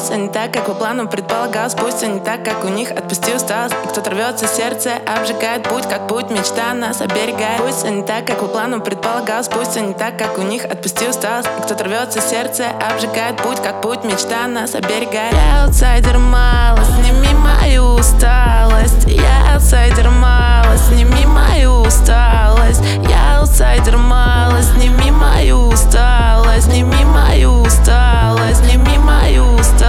Пусть все не так, как по плану предполагалось, пусть все не так, как у них, отпусти усталость. И кто-то рвется, сердце обжигает, путь как путь, мечта нас оберегает. Пусть все не так, как по плану предполагалось, пусть все не так, как у них, отпусти усталость. И кто-то рвется, сердце обжигает, путь как путь, мечта нас оберегает. Я аутсайдер, мало, сними мою усталость. Я аутсайдер, мало, сними мою усталость. Я аутсайдер, мало, сними мою усталость. Сними мою усталость, сними мою усталость.